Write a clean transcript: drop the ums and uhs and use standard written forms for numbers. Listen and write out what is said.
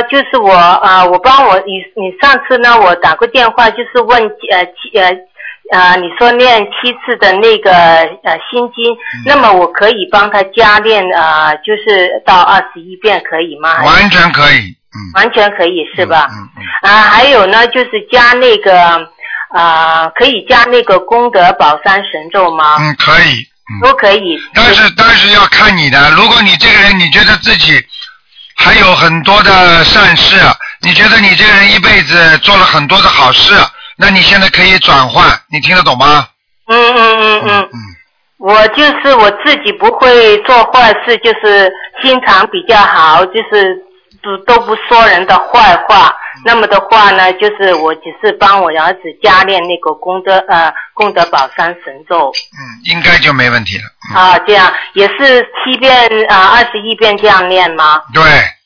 就是我帮你上次呢，我打过电话，就是问你说念7次的那个心经，那么我可以帮他加练就是到21遍可以吗？ 完全可以， 完全可以是吧？还有呢，就是加那个可以加那个功德宝山神咒吗？ 可以， 都可以。 但是要看你的，如果你这个人你觉得自己还有很多的善事，你觉得你这个人一辈子做了很多的好事，那你现在可以转换，你听得懂吗？ 我就是我自己不会做坏事，就是心肠比较好，就是都不说人的坏话。那么的话呢，就是我只是帮我儿子加练那个功德宝山神咒。 应该就没问题了。 这样也是7遍21遍这样念吗？ 对。